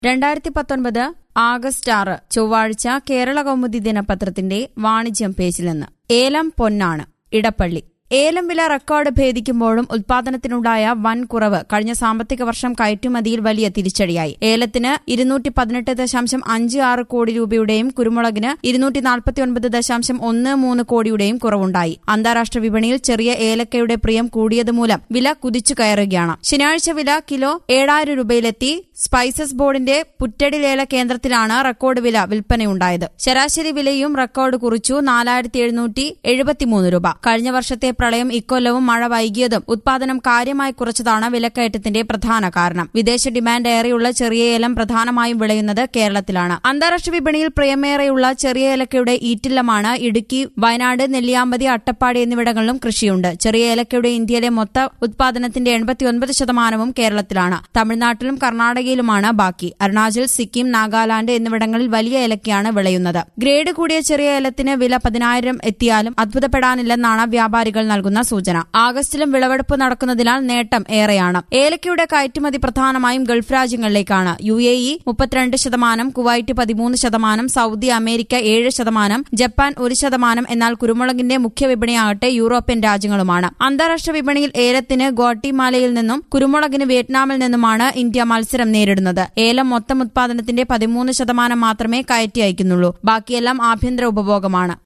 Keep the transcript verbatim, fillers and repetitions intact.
രണ്ടായിരത്തി പത്തൊൻപത് ആഗസ്റ്റ് ആറ് ചൊവ്വാഴ്ച കേരള കൗമുദി ദിനപത്രത്തിന്റെ വാണിജ്യം പേജിൽ നിന്ന് ഏലം പൊന്നാണ് ഇടപ്പള്ളി. ഏലം വില റെക്കോർഡ് ഭേദിക്കുമ്പോഴും ഉത്പാദനത്തിനുണ്ടായ വൻ കുറവ് കഴിഞ്ഞ സാമ്പത്തിക വർഷം കയറ്റുമതിയിൽ വലിയ തിരിച്ചടിയായി. ഏലത്തിന് ഇരുന്നൂറ്റി പതിനെട്ട് ദശാംശം അഞ്ച് ആറ് കോടി രൂപയുടെയും കുരുമുളകിന് ഇരുന്നൂറ്റി നാൽപ്പത്തിയൊൻപത് ദശാംശം ഒന്ന് മൂന്ന് കോടിയുടെയും കുറവുണ്ടായി. അന്താരാഷ്ട്ര വിപണിയിൽ ചെറിയ ഏലക്കയുടെ പ്രിയം കൂടിയതുമൂലം വില കുതിച്ചു കയറുകയാണ്. ശനിയാഴ്ച വില കിലോ ഏഴായിരം രൂപയിലെത്തി. സ്പൈസസ് ബോർഡിന്റെ പുറ്റടിലേല കേന്ദ്രത്തിലാണ് റെക്കോർഡ് വില വിൽപ്പനയുണ്ടായത്. ശരാശരി വിലയും റെക്കോർഡ് കുറിച്ചു നാലായിരത്തി എഴുന്നൂറ്റി എഴുപത്തിമൂന്ന് രൂപ. കഴിഞ്ഞ വർഷത്തെ പ്രളയം ഇക്കൊല്ലവും മഴ വൈകിയതും ഉത്പാദനം കാര്യമായി കുറച്ചതാണ് വിലക്കയറ്റത്തിന്റെ പ്രധാന കാരണം. വിദേശ ഡിമാൻഡ് ഏറെയുള്ള ചെറിയ ഏലം പ്രധാനമായും വിളയുന്നത് കേരളത്തിലാണ്. അന്താരാഷ്ട്ര വിപണിയിൽ പ്രിയമേറെയുള്ള ചെറിയ ഏലക്കയുടെ ഈറ്റില്ലമാണ് ഇടുക്കി, വയനാട്, നെല്ലിയാമ്പതി, അട്ടപ്പാടി എന്നിവിടങ്ങളിലും കൃഷിയുണ്ട്. ചെറിയ ഏലക്കയുടെ ഇന്ത്യയിലെ മൊത്ത ഉത്പാദനത്തിന്റെ എൺപത്തിയൊൻപത് ശതമാനവും കേരളത്തിലാണ്. തമിഴ്നാട്ടിലും കർണാടകയിലുമാണ് ബാക്കി. അരുണാചൽ, സിക്കിം, നാഗാലാന്റ് എന്നിവിടങ്ങളിൽ വലിയ ഏലക്കയാണ് വിളയുന്നത്. ഗ്രേഡ് കൂടിയ ചെറിയ ഏലത്തിന് വില പതിനായിരം എത്തിയാലും അത്ഭുതപ്പെടാനില്ലെന്നാണ് വ്യാപാരികൾ നൽകുന്ന സൂചന. ആഗസ്റ്റിലും വിളവെടുപ്പ് നടക്കുന്നതിനാൽ നേട്ടം ഏറെയാണ്. ഏലക്കയുടെ കയറ്റുമതി പ്രധാനമായും ഗൾഫ് രാജ്യങ്ങളിലേക്കാണ്. യു എ ഇ മുപ്പത്തിരണ്ട് ശതമാനം, കുവൈറ്റ് പതിമൂന്ന് ശതമാനം, സൌദി അമേരിക്ക ഏഴ് ശതമാനം, ജപ്പാൻ ഒരു ശതമാനം. എന്നാൽ കുരുമുളകിന്റെ മുഖ്യ വിപണിയാകട്ടെ യൂറോപ്യൻ രാജ്യങ്ങളുമാണ്. അന്താരാഷ്ട്ര വിപണിയിൽ ഏലത്തിന് ഗ്വാട്ടിമാലയിൽ നിന്നും കുരുമുളകിന് വിയറ്റ്നാമിൽ നിന്നുമാണ് ഇന്ത്യ മത്സരം നേരിടുന്നത്. ഏലം മൊത്തം ഉത്പാദനത്തിന്റെ പതിമൂന്ന് ശതമാനം മാത്രമേ കയറ്റി അയക്കുന്നുള്ളൂ. ബാക്കിയെല്ലാം ആഭ്യന്തര ഉപഭോഗമാണ്.